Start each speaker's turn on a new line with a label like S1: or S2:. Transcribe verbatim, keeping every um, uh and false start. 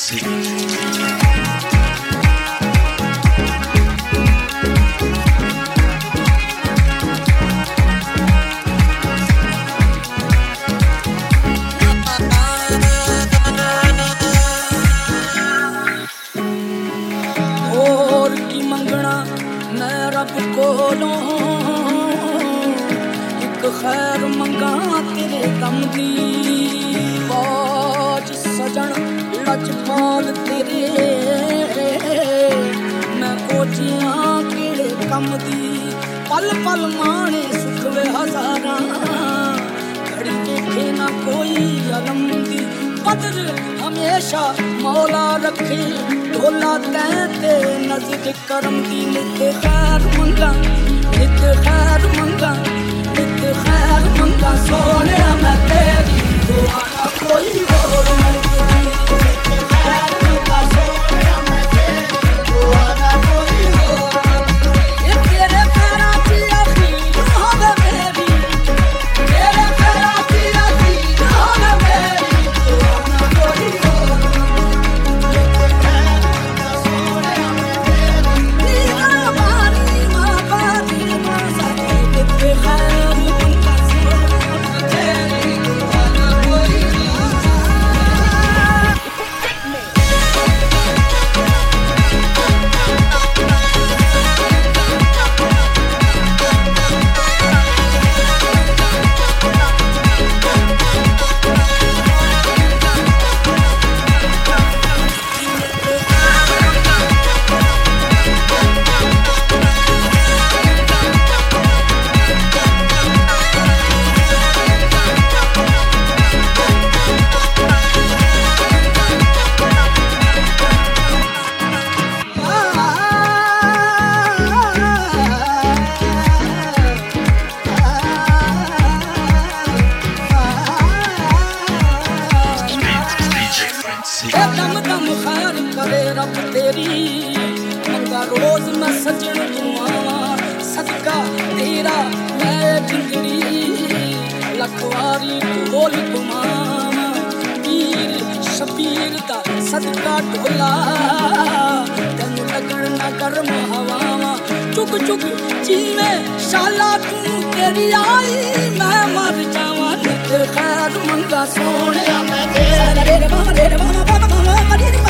S1: और की मंगना मैं रब कोलों एक खैर मंगा तेरे दम दी बाज सजन लजपाल तेरे मैं कोठियां केड़े कम दी पल पल माने सुख वे हजारा घड़ी देखे ना कोई अलम दी कदर हमेशा मौला रखे ढोला तैते नजर करम दी नित खैर मंगा नित खैर मंगा नित खैर मंगा सोने मैं तेरी दुआ ना कोई और मंगदी नित खैर मंगा सोने मैं तेरी दुआ ना कोई और मंगदी ये तेरे पैरां च यकीन होवे मेरी तेरे पैरां च यकीन होवे मेरी दुआ ना कोई और दम दम खार करे रब तेरी मंगा रोज मैं सजन दुआ सदका तेरा मैं जिंदड़ी लखवारी ढोल घुमावा पीर शबीर दा सदका ढोला तन लगन ना गर्म हवावा चुग चुग जीवे शाला तू तेरी आई मैं मर जावा नित खैर मंगा सोने मैं तेरे बाबा रे बाबा बाबा बाबा